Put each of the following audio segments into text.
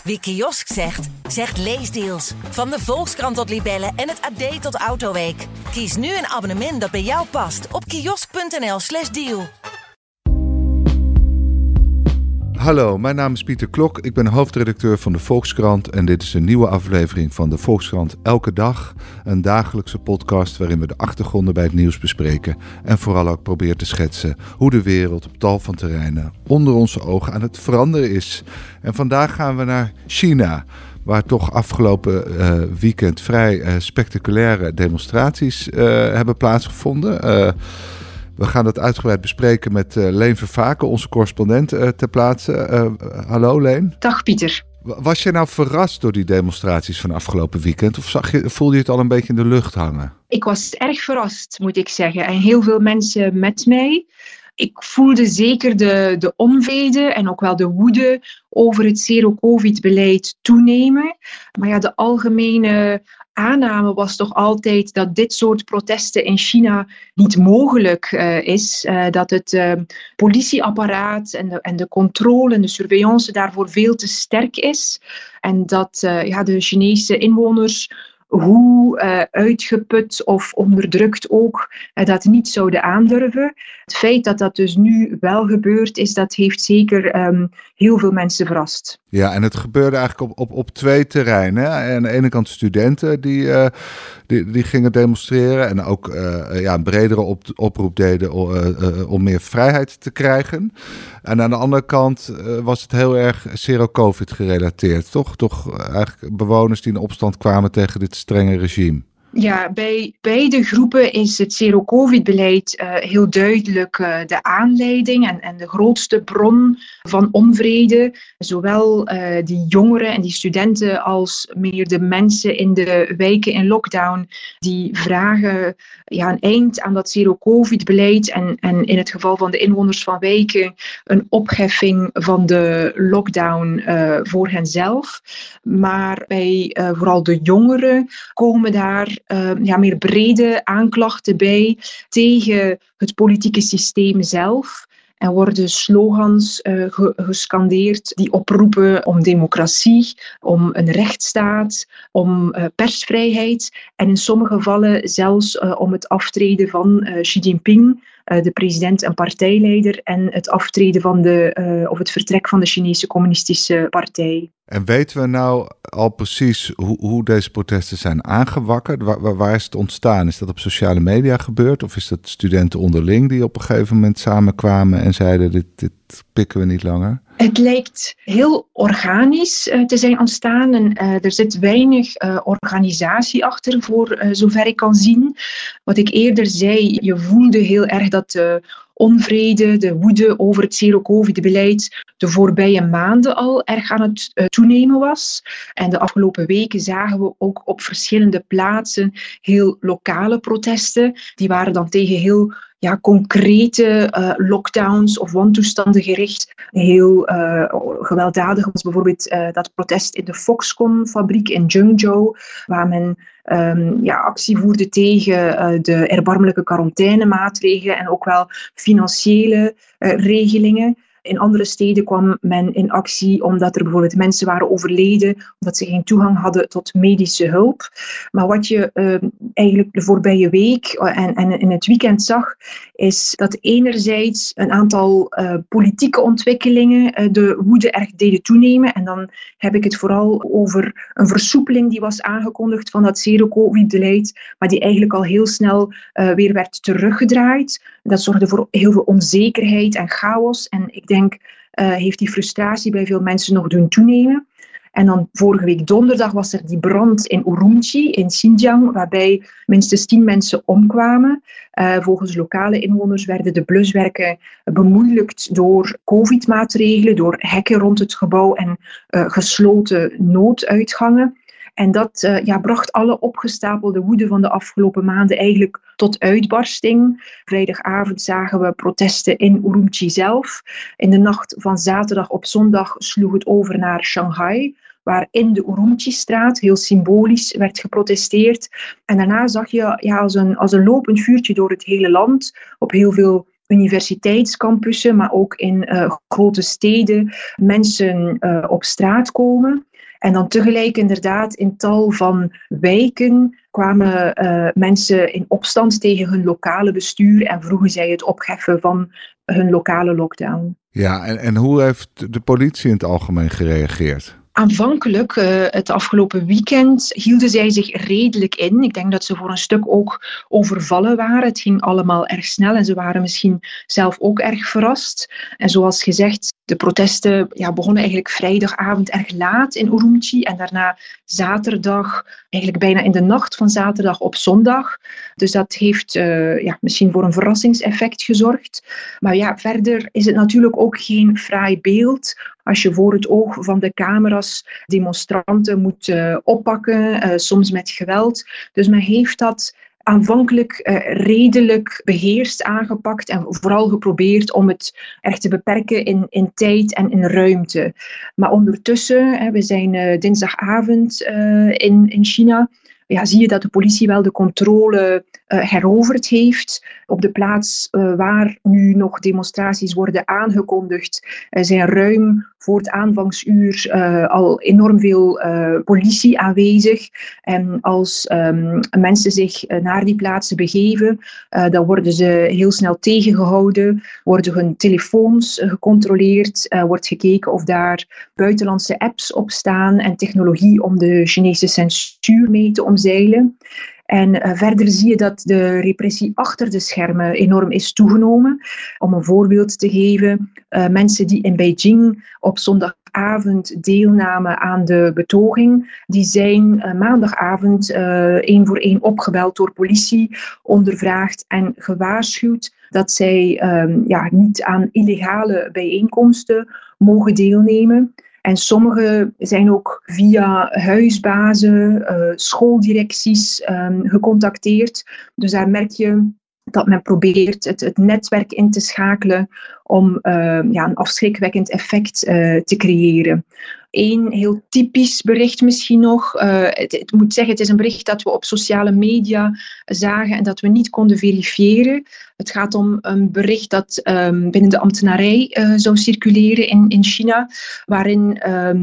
Wie kiosk zegt, zegt leesdeals. Van de Volkskrant tot Libellen en het AD tot Autoweek. Kies nu een abonnement dat bij jou past op kiosk.nl/deal. Hallo, mijn naam is Pieter Klok. Ik ben hoofdredacteur van de Volkskrant en dit is een nieuwe aflevering van de Volkskrant Elke Dag. Een dagelijkse podcast waarin we de achtergronden bij het nieuws bespreken en vooral ook proberen te schetsen hoe de wereld op tal van terreinen onder onze ogen aan het veranderen is. En vandaag gaan we naar China, waar toch afgelopen weekend vrij spectaculaire demonstraties hebben plaatsgevonden. We gaan dat uitgebreid bespreken met Leen Vervaken, onze correspondent ter plaatse. Hallo Leen. Dag Pieter. Was je nou verrast door die demonstraties van afgelopen weekend? Of voelde je het al een beetje in de lucht hangen? Ik was erg verrast, moet ik zeggen. En heel veel mensen met mij. Ik voelde zeker de onvrede en ook wel de woede over het zero-covid-beleid toenemen. Maar ja, de algemene aanname was toch altijd dat dit soort protesten in China niet mogelijk is. Dat het politieapparaat en de controle en de surveillance daarvoor veel te sterk is. En dat de Chinese inwoners, hoe uitgeput of onderdrukt ook, dat niet zouden aandurven. Het feit dat dat dus nu wel gebeurd is, dat heeft zeker heel veel mensen verrast. Ja, en het gebeurde eigenlijk op twee terreinen. Aan de ene kant studenten die gingen demonstreren en ook een bredere oproep deden om meer vrijheid te krijgen. En aan de andere kant was het heel erg zero-covid gerelateerd, toch? Toch eigenlijk bewoners die in opstand kwamen tegen dit strenge regime. Ja, bij beide groepen is het zero-covid-beleid heel duidelijk de aanleiding en de grootste bron van onvrede. Zowel die jongeren en die studenten als meer de mensen in de wijken in lockdown, die vragen een eind aan dat zero-covid-beleid en in het geval van de inwoners van wijken een opheffing van de lockdown voor henzelf. Maar bij vooral de jongeren komen daar meer brede aanklachten bij tegen het politieke systeem zelf. Er worden slogans gescandeerd die oproepen om democratie, om een rechtsstaat, om persvrijheid en in sommige gevallen zelfs om het aftreden van Xi Jinping, de president en partijleider, en het aftreden van of het vertrek van de Chinese Communistische Partij. En weten we nou al precies hoe deze protesten zijn aangewakkerd? Waar is het ontstaan? Is dat op sociale media gebeurd? Of is dat studenten onderling die op een gegeven moment samenkwamen en zeiden dit pikken we niet langer? Het lijkt heel organisch te zijn ontstaan en er zit weinig organisatie achter, voor zover ik kan zien. Wat ik eerder zei, je voelde heel erg dat de onvrede, de woede over het zero-covid-beleid de voorbije maanden al erg aan het toenemen was. En de afgelopen weken zagen we ook op verschillende plaatsen heel lokale protesten. Die waren dan tegen heel concrete lockdowns of wantoestanden gericht. Heel gewelddadig was bijvoorbeeld dat protest in de Foxconn-fabriek in Zhengzhou, waar men actie voerde tegen de erbarmelijke quarantainemaatregelen en ook wel financiële regelingen. In andere steden kwam men in actie omdat er bijvoorbeeld mensen waren overleden, omdat ze geen toegang hadden tot medische hulp. Maar wat je eigenlijk de voorbije week en in het weekend zag, is dat enerzijds een aantal politieke ontwikkelingen de woede erg deden toenemen. En dan heb ik het vooral over een versoepeling die was aangekondigd van dat zero-covid-beleid, maar die eigenlijk al heel snel weer werd teruggedraaid. Dat zorgde voor heel veel onzekerheid en chaos. En ik denk, heeft die frustratie bij veel mensen nog doen toenemen. En dan vorige week donderdag was er die brand in Urumqi, in Xinjiang, waarbij minstens 10 mensen omkwamen. Volgens lokale inwoners werden de bluswerken bemoeilijkt door covid-maatregelen, door hekken rond het gebouw en gesloten nooduitgangen. En dat bracht alle opgestapelde woede van de afgelopen maanden eigenlijk tot uitbarsting. Vrijdagavond zagen we protesten in Urumqi zelf. In de nacht van zaterdag op zondag sloeg het over naar Shanghai, waar in de Urumqi-straat heel symbolisch werd geprotesteerd. En daarna zag je als een lopend vuurtje door het hele land op heel veel universiteitscampussen, maar ook in grote steden mensen op straat komen. En dan tegelijk inderdaad in tal van wijken kwamen mensen in opstand tegen hun lokale bestuur en vroegen zij het opheffen van hun lokale lockdown. Ja, en hoe heeft de politie in het algemeen gereageerd? Aanvankelijk, het afgelopen weekend, hielden zij zich redelijk in. Ik denk dat ze voor een stuk ook overvallen waren. Het ging allemaal erg snel en ze waren misschien zelf ook erg verrast. En zoals gezegd, de protesten begonnen eigenlijk vrijdagavond erg laat in Urumqi en daarna zaterdag, eigenlijk bijna in de nacht van zaterdag op zondag. Dus dat heeft misschien voor een verrassingseffect gezorgd. Maar verder is het natuurlijk ook geen fraai beeld als je voor het oog van de camera's demonstranten moet oppakken, soms met geweld. Dus men heeft dat aanvankelijk redelijk beheerst aangepakt en vooral geprobeerd om het echt te beperken in tijd en in ruimte. Maar ondertussen, we zijn dinsdagavond in China, zie je dat de politie wel de controle heroverd heeft. Op de plaats waar nu nog demonstraties worden aangekondigd, zijn ruim voor het aanvangsuur al enorm veel politie aanwezig. En als mensen zich naar die plaatsen begeven, dan worden ze heel snel tegengehouden, worden hun telefoons gecontroleerd, wordt gekeken of daar buitenlandse apps op staan en technologie om de Chinese censuur mee te omzeilen. En verder zie je dat de repressie achter de schermen enorm is toegenomen. Om een voorbeeld te geven, mensen die in Beijing op zondagavond deelnamen aan de betoging, die zijn maandagavond 1 voor 1 opgebeld door politie, ondervraagd en gewaarschuwd dat zij niet aan illegale bijeenkomsten mogen deelnemen. En sommigen zijn ook via huisbazen, schooldirecties gecontacteerd. Dus daar merk je dat men probeert het netwerk in te schakelen om een afschrikwekkend effect te creëren. Eén heel typisch bericht misschien nog. Ik moet zeggen, het is een bericht dat we op sociale media zagen en dat we niet konden verifiëren. Het gaat om een bericht dat binnen de ambtenarij zou circuleren in China, waarin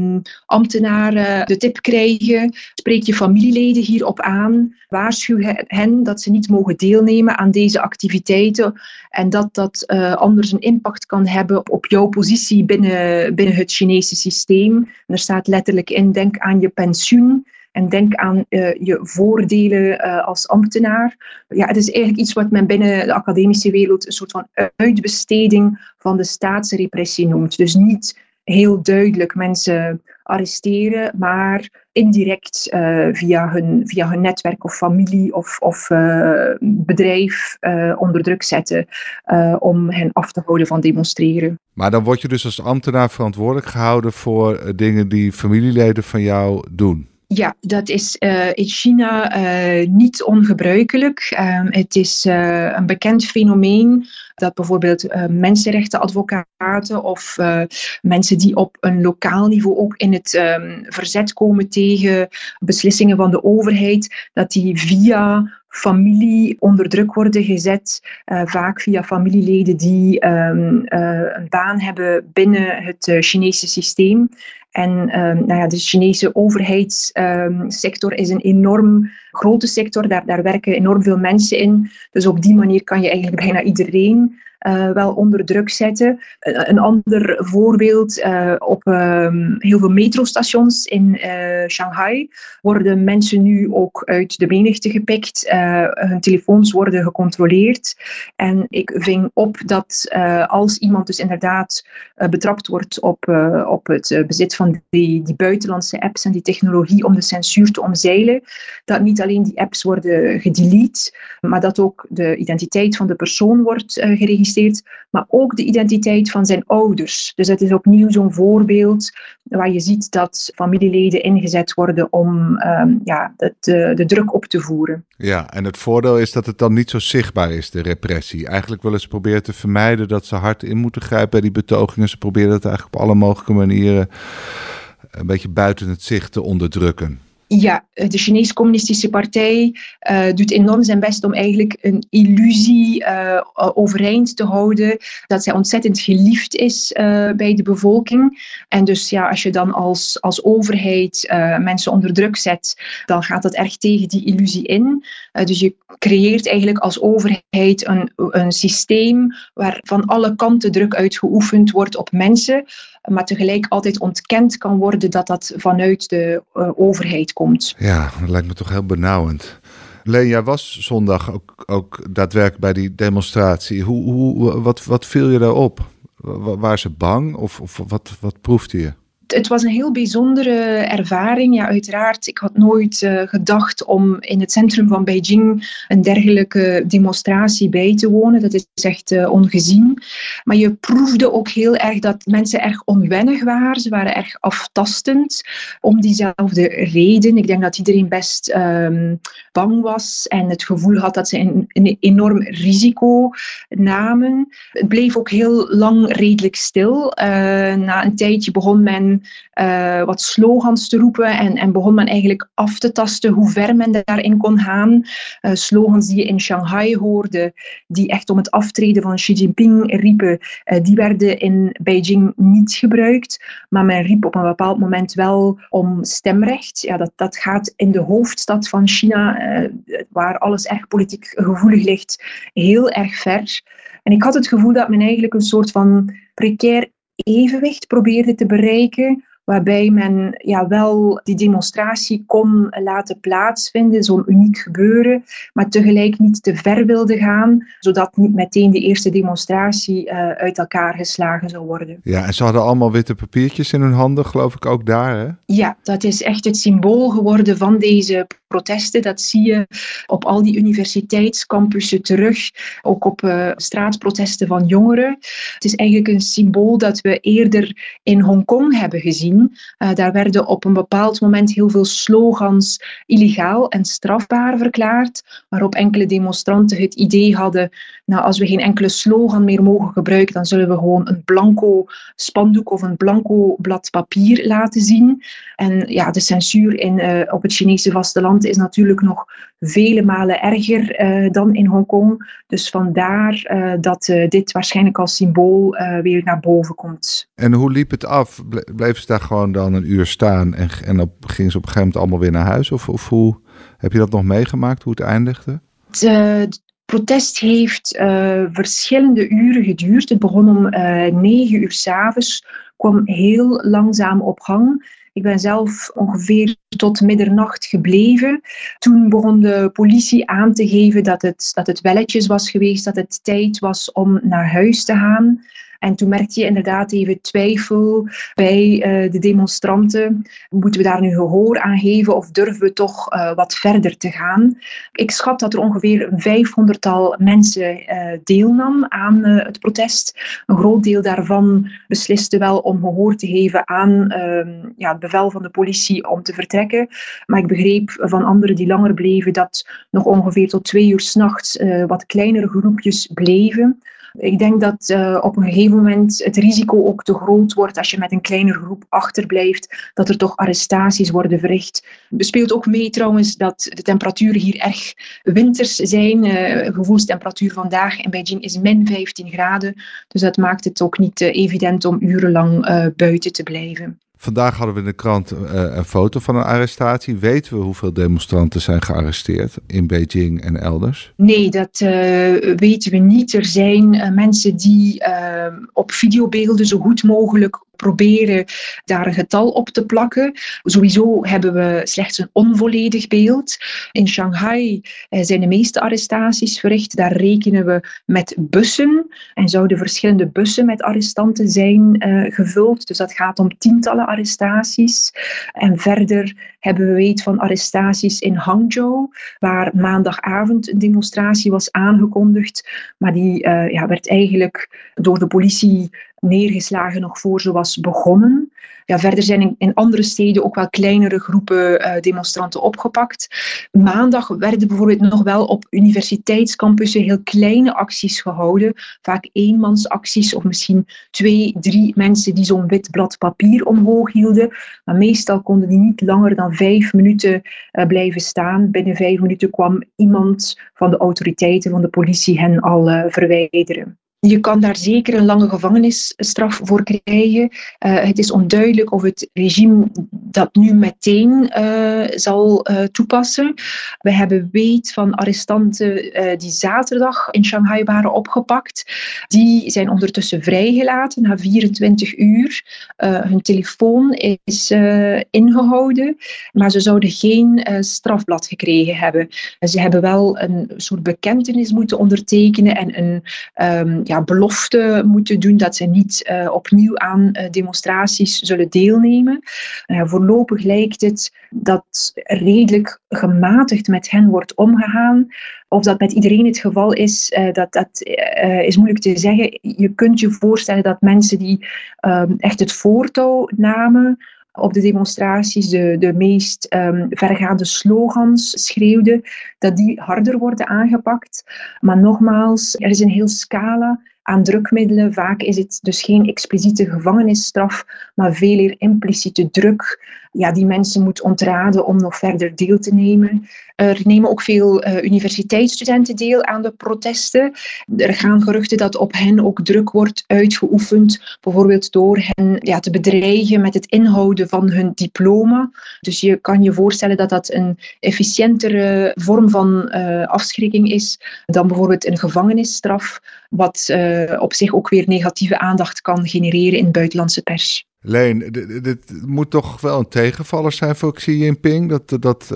ambtenaren de tip krijgen: spreek je familieleden hierop aan, waarschuw hen dat ze niet mogen deelnemen aan deze activiteiten en dat anders een impact kan hebben op jouw positie binnen het Chinese systeem. En er staat letterlijk in: denk aan je pensioen en denk aan je voordelen als ambtenaar. Ja, het is eigenlijk iets wat men binnen de academische wereld een soort van uitbesteding van de staatsrepressie noemt. Dus niet heel duidelijk mensen arresteren, maar indirect via hun netwerk of familie of bedrijf onder druk zetten om hen af te houden van demonstreren. Maar dan word je dus als ambtenaar verantwoordelijk gehouden voor dingen die familieleden van jou doen? Ja, dat is in China niet ongebruikelijk. Het is een bekend fenomeen dat bijvoorbeeld mensenrechtenadvocaten of mensen die op een lokaal niveau ook in het verzet komen tegen beslissingen van de overheid, dat die via familie onder druk worden gezet, vaak via familieleden die een baan hebben binnen het Chinese systeem. En de Chinese overheidssector is een enorm grote sector, daar werken enorm veel mensen in. Dus op die manier kan je eigenlijk bijna iedereen wel onder druk zetten. Een ander voorbeeld, op heel veel metrostations in Shanghai worden mensen nu ook uit de menigte gepikt. Hun telefoons worden gecontroleerd. En ik ving op dat als iemand dus inderdaad betrapt wordt op het bezit van die buitenlandse apps en die technologie om de censuur te omzeilen, dat niet alleen die apps worden gedelete, maar dat ook de identiteit van de persoon wordt geregistreerd, maar ook de identiteit van zijn ouders. Dus dat is opnieuw zo'n voorbeeld waar je ziet dat familieleden ingezet worden om de druk op te voeren. Ja, en het voordeel is dat het dan niet zo zichtbaar is, de repressie. Eigenlijk willen ze proberen te vermijden dat ze hard in moeten grijpen bij die betogingen. Ze proberen dat eigenlijk op alle mogelijke manieren een beetje buiten het zicht te onderdrukken. Ja, de Chinese Communistische Partij doet enorm zijn best om eigenlijk een illusie overeind te houden dat zij ontzettend geliefd is bij de bevolking. En dus ja, als je dan als overheid mensen onder druk zet, dan gaat dat erg tegen die illusie in. Dus je creëert eigenlijk als overheid een systeem waar van alle kanten druk uitgeoefend wordt op mensen, maar tegelijk altijd ontkend kan worden dat dat vanuit de overheid komt. Ja, dat lijkt me toch heel benauwend. Leen, jij was zondag ook daadwerkelijk bij die demonstratie. Wat viel je daarop? Waren ze bang of wat proefde je? Het was een heel bijzondere ervaring. Ja, uiteraard, ik had nooit gedacht om in het centrum van Beijing een dergelijke demonstratie bij te wonen. Dat is echt ongezien. Maar je proefde ook heel erg dat mensen erg onwennig waren. Ze waren erg aftastend om diezelfde reden. Ik denk dat iedereen best bang was en het gevoel had dat ze een enorm risico namen. Het bleef ook heel lang redelijk stil. Na een tijdje begon men wat slogans te roepen en begon men eigenlijk af te tasten hoe ver men daarin kon gaan. Slogans die je in Shanghai hoorde, die echt om het aftreden van Xi Jinping riepen, die werden in Beijing niet gebruikt. Maar men riep op een bepaald moment wel om stemrecht. Ja, dat gaat in de hoofdstad van China, waar alles erg politiek gevoelig ligt, heel erg ver. En ik had het gevoel dat men eigenlijk een soort van precair evenwicht probeerde te bereiken, waarbij men wel die demonstratie kon laten plaatsvinden, zo'n uniek gebeuren, maar tegelijk niet te ver wilde gaan, zodat niet meteen de eerste demonstratie uit elkaar geslagen zou worden. Ja, en ze hadden allemaal witte papiertjes in hun handen, geloof ik ook daar, hè? Ja, dat is echt het symbool geworden van deze protesten. Dat zie je op al die universiteitscampussen terug, ook op straatprotesten van jongeren. Het is eigenlijk een symbool dat we eerder in Hongkong hebben gezien. Daar werden op een bepaald moment heel veel slogans illegaal en strafbaar verklaard, waarop enkele demonstranten het idee hadden, nou, als we geen enkele slogan meer mogen gebruiken, dan zullen we gewoon een blanco spandoek of een blanco blad papier laten zien. En ja, de censuur op het Chinese vasteland is natuurlijk nog vele malen erger dan in Hongkong. Dus vandaar dat dit waarschijnlijk als symbool weer naar boven komt. En hoe liep het af? Bleven ze daar gewoon dan een uur staan en gingen ze op een gegeven moment allemaal weer naar huis? Of hoe heb je dat nog meegemaakt, hoe het eindigde? Het protest heeft verschillende uren geduurd. Het begon om 9 uur 's avonds, kwam heel langzaam op gang. Ik ben zelf ongeveer tot middernacht gebleven. Toen begon de politie aan te geven dat het welletjes was geweest, dat het tijd was om naar huis te gaan. En toen merkte je inderdaad even twijfel bij de demonstranten. Moeten we daar nu gehoor aan geven of durven we toch wat verder te gaan? Ik schat dat er ongeveer een 500-tal mensen deelnam aan het protest. Een groot deel daarvan besliste wel om gehoor te geven aan het bevel van de politie om te vertrekken. Maar ik begreep van anderen die langer bleven dat nog ongeveer tot 2 uur 's nachts wat kleinere groepjes bleven. Ik denk dat op een gegeven moment het risico ook te groot wordt als je met een kleinere groep achterblijft, dat er toch arrestaties worden verricht. Er speelt ook mee trouwens dat de temperaturen hier erg winters zijn. Gevoelstemperatuur vandaag in Beijing is min 15 graden. Dus dat maakt het ook niet evident om urenlang buiten te blijven. Vandaag hadden we in de krant een foto van een arrestatie. Weten we hoeveel demonstranten zijn gearresteerd in Beijing en elders? Nee, dat weten we niet. Er zijn mensen die op videobeelden zo goed mogelijk proberen daar een getal op te plakken. Sowieso hebben we slechts een onvolledig beeld. In Shanghai zijn de meeste arrestaties verricht. Daar rekenen we met bussen en zouden verschillende bussen met arrestanten zijn gevuld. Dus dat gaat om tientallen arrestaties. En verder hebben we weet van arrestaties in Hangzhou, waar maandagavond een demonstratie was aangekondigd. Maar die werd eigenlijk door de politie neergeslagen nog voor ze was begonnen. Ja, verder zijn in andere steden ook wel kleinere groepen demonstranten opgepakt. Maandag werden bijvoorbeeld nog wel op universiteitscampussen heel kleine acties gehouden. Vaak eenmansacties of misschien 2, 3 mensen die zo'n wit blad papier omhoog hielden. Maar meestal konden die niet langer dan 5 minuten blijven staan. Binnen 5 minuten kwam iemand van de autoriteiten, van de politie, hen al verwijderen. Je kan daar zeker een lange gevangenisstraf voor krijgen. Het is onduidelijk of het regime dat nu meteen zal toepassen. We hebben weet van arrestanten die zaterdag in Shanghai waren opgepakt. Die zijn ondertussen vrijgelaten na 24 uur. Hun telefoon is ingehouden, maar ze zouden geen strafblad gekregen hebben. Ze hebben wel een soort bekentenis moeten ondertekenen en een belofte moeten doen dat ze niet opnieuw aan demonstraties zullen deelnemen. Voorlopig lijkt het dat redelijk gematigd met hen wordt omgegaan. Of dat met iedereen het geval is, dat is moeilijk te zeggen. Je kunt je voorstellen dat mensen die echt het voortouw namen op de demonstraties, de meest vergaande slogans schreeuwden, dat die harder worden aangepakt. Maar nogmaals, er is een heel scala aan drukmiddelen. Vaak is het dus geen expliciete gevangenisstraf, maar veel eer impliciete druk die mensen moet ontraden om nog verder deel te nemen. Er nemen ook veel universiteitsstudenten deel aan de protesten. Er gaan geruchten dat op hen ook druk wordt uitgeoefend, bijvoorbeeld door hen te bedreigen met het inhouden van hun diploma. Dus je kan je voorstellen dat dat een efficiëntere vorm van afschrikking is dan bijvoorbeeld een gevangenisstraf, wat op zich ook weer negatieve aandacht kan genereren in buitenlandse pers. Leen, dit moet toch wel een tegenvaller zijn voor Xi Jinping? Dat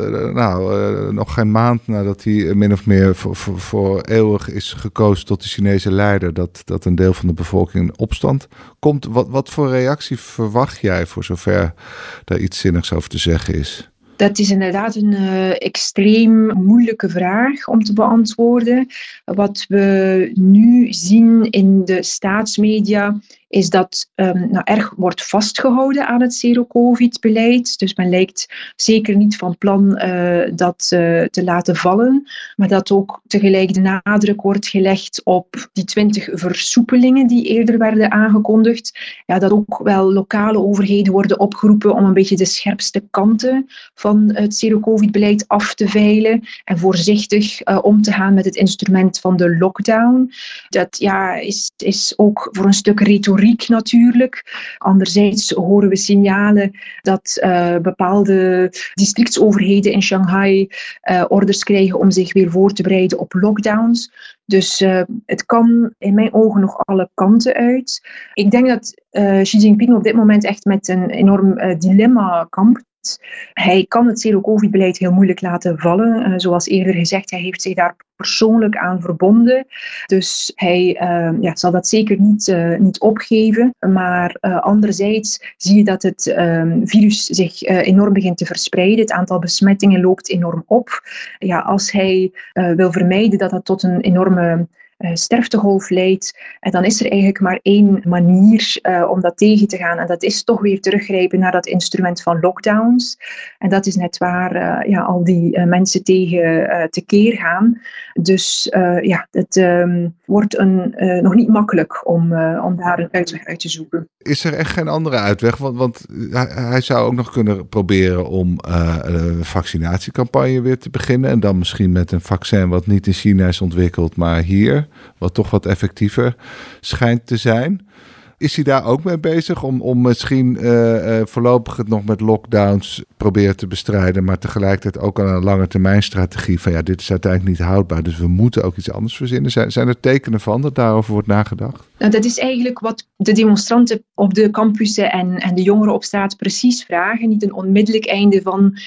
nog geen maand nadat hij min of meer voor eeuwig is gekozen tot de Chinese leider, dat een deel van de bevolking in opstand komt. Wat voor reactie verwacht jij, voor zover daar iets zinnigs over te zeggen is? Dat is inderdaad een extreem moeilijke vraag om te beantwoorden. Wat we nu zien in de staatsmedia is dat erg wordt vastgehouden aan het zero-covid-beleid. Dus men lijkt zeker niet van plan dat te laten vallen. Maar dat ook tegelijk de nadruk wordt gelegd op die 20 versoepelingen die eerder werden aangekondigd. Ja, dat ook wel lokale overheden worden opgeroepen om een beetje de scherpste kanten van het zero-covid-beleid af te veilen en voorzichtig om te gaan met het instrument van de lockdown. Dat is ook voor een stuk retoriek natuurlijk. Anderzijds horen we signalen dat bepaalde districtsoverheden in Shanghai orders krijgen om zich weer voor te bereiden op lockdowns. Dus het kan in mijn ogen nog alle kanten uit. Ik denk dat Xi Jinping op dit moment echt met een enorm dilemma kampt. Hij kan het zero-covid-beleid heel moeilijk laten vallen. Zoals eerder gezegd, hij heeft zich daar persoonlijk aan verbonden. Dus hij zal dat zeker niet opgeven. Maar anderzijds zie je dat het virus zich enorm begint te verspreiden. Het aantal besmettingen loopt enorm op. Ja, als hij wil vermijden dat dat tot een enorme sterftegolf leidt, dan is er eigenlijk maar één manier om dat tegen te gaan. En dat is toch weer teruggrijpen naar dat instrument van lockdowns. En dat is net waar al die mensen tegen tekeer gaan. Dus het wordt nog niet makkelijk om daar een uitweg uit te zoeken. Is er echt geen andere uitweg? Want hij zou ook nog kunnen proberen om een vaccinatiecampagne weer te beginnen. En dan misschien met een vaccin wat niet in China is ontwikkeld, maar hier, wat toch wat effectiever schijnt te zijn. Is hij daar ook mee bezig om misschien voorlopig het nog met lockdowns proberen te bestrijden, maar tegelijkertijd ook aan een lange termijn strategie van dit is uiteindelijk niet houdbaar, dus we moeten ook iets anders verzinnen. Zijn er tekenen van dat daarover wordt nagedacht? Nou, dat is eigenlijk wat de demonstranten op de campussen en de jongeren op straat precies vragen. Niet een onmiddellijk einde van het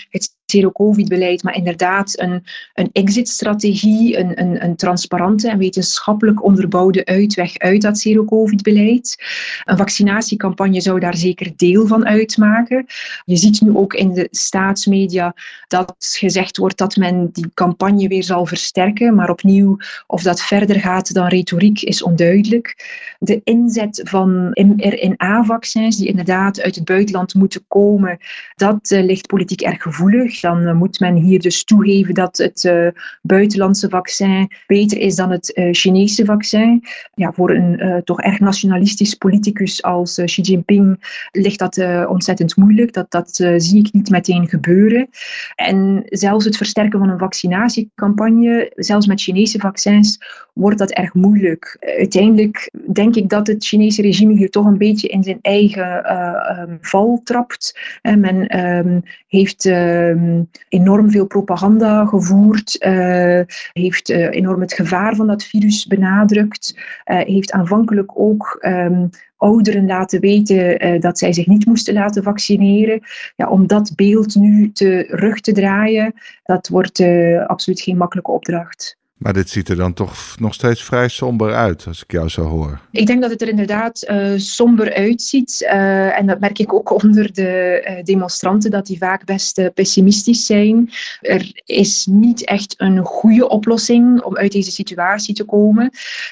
zero-covid-beleid, maar inderdaad een exit-strategie, een transparante en wetenschappelijk onderbouwde uitweg uit dat zero-covid-beleid. Een vaccinatiecampagne zou daar zeker deel van uitmaken. Je ziet nu ook in de staatsmedia dat gezegd wordt dat men die campagne weer zal versterken, maar opnieuw, of dat verder gaat dan retoriek is onduidelijk. De inzet van mRNA-vaccins die inderdaad uit het buitenland moeten komen, dat ligt politiek erg gevoelig. Dan moet men hier dus toegeven dat het buitenlandse vaccin beter is dan het Chinese vaccin. Ja, voor een toch erg nationalistisch politicus als Xi Jinping ligt dat ontzettend moeilijk. Dat zie ik niet meteen gebeuren. En zelfs het versterken van een vaccinatiecampagne, zelfs met Chinese vaccins, wordt dat erg moeilijk. Uiteindelijk denk ik dat het Chinese regime hier toch een beetje in zijn eigen val trapt. Men heeft enorm veel propaganda gevoerd, heeft enorm het gevaar van dat virus benadrukt, heeft aanvankelijk ook ouderen laten weten dat zij zich niet moesten laten vaccineren. Ja, om dat beeld nu terug te draaien, dat wordt absoluut geen makkelijke opdracht. Maar dit ziet er dan toch nog steeds vrij somber uit, als ik jou zo hoor. Ik denk dat het er inderdaad somber uitziet. En dat merk ik ook onder de demonstranten, dat die vaak best pessimistisch zijn. Er is niet echt een goede oplossing om uit deze situatie te komen.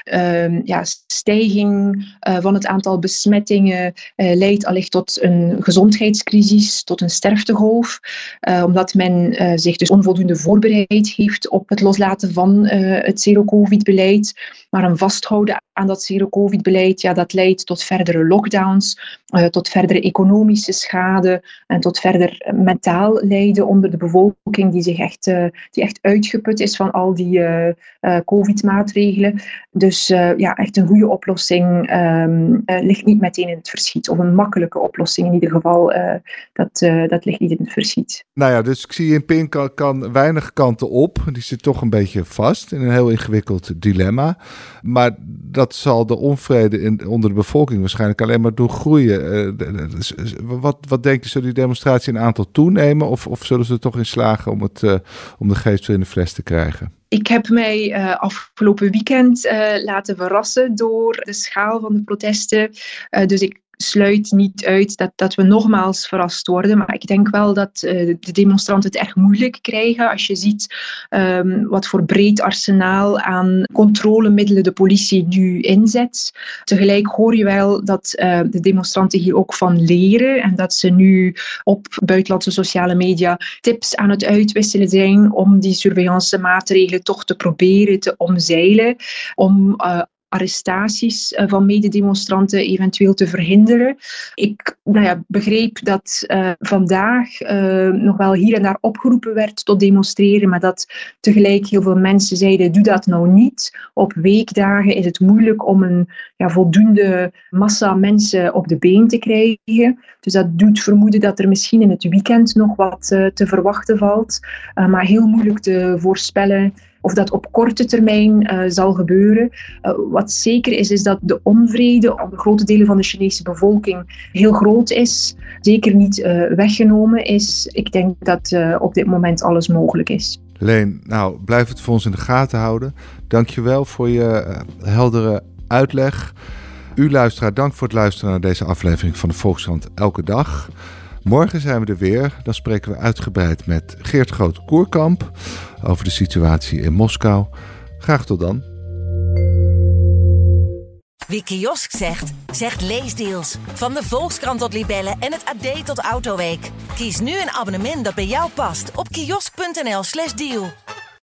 Stijging van het aantal besmettingen leidt allicht tot een gezondheidscrisis, tot een sterftegolf. Omdat men zich dus onvoldoende voorbereid heeft op het loslaten van het zero-covid-beleid. Maar een vasthouden aan dat zero-covid-beleid, ja, dat leidt tot verdere lockdowns, tot verdere economische schade en tot verder mentaal lijden onder de bevolking die echt uitgeput is van al die covid-maatregelen. Dus echt een goede oplossing ligt niet meteen in het verschiet. Of een makkelijke oplossing in ieder geval, dat ligt niet in het verschiet. Nou ja, dus Xi Jinping kan weinig kanten op. Die zit toch een beetje vast in een heel ingewikkeld dilemma. Maar dat zal de onvrede onder de bevolking waarschijnlijk alleen maar doen groeien. Wat denk je, zullen die demonstratie in aantal toenemen? Of zullen ze er toch in slagen om de geest weer in de fles te krijgen? Ik heb mij afgelopen weekend laten verrassen door de schaal van de protesten. Dus ik sluit niet uit dat we nogmaals verrast worden. Maar ik denk wel dat de demonstranten het erg moeilijk krijgen. Als je ziet wat voor breed arsenaal aan controlemiddelen de politie nu inzet. Tegelijk hoor je wel dat de demonstranten hier ook van leren. En dat ze nu op buitenlandse sociale media tips aan het uitwisselen zijn om die surveillance maatregelen toch te proberen te omzeilen. Om arrestaties van mededemonstranten eventueel te verhinderen. Ik begreep dat vandaag nog wel hier en daar opgeroepen werd tot demonstreren, maar dat tegelijk heel veel mensen zeiden, doe dat nou niet. Op weekdagen is het moeilijk om een voldoende massa mensen op de been te krijgen. Dus dat doet vermoeden dat er misschien in het weekend nog wat te verwachten valt. Maar heel moeilijk te voorspellen of dat op korte termijn zal gebeuren. Wat zeker is dat de onvrede onder grote delen van de Chinese bevolking heel groot is. Zeker niet weggenomen is. Ik denk dat op dit moment alles mogelijk is. Leen, blijf het voor ons in de gaten houden. Dank je wel voor je heldere uitleg. U luisteraar, dank voor het luisteren naar deze aflevering van de Volkskrant Elke Dag. Morgen zijn we er weer. Dan spreken we uitgebreid met Geert Groot-Koerkamp over de situatie in Moskou. Graag tot dan. Wie kiosk zegt, zegt leesdeals. Van de Volkskrant tot Libellen en het AD tot Autoweek. Kies nu een abonnement dat bij jou past op kiosk.nl/deal.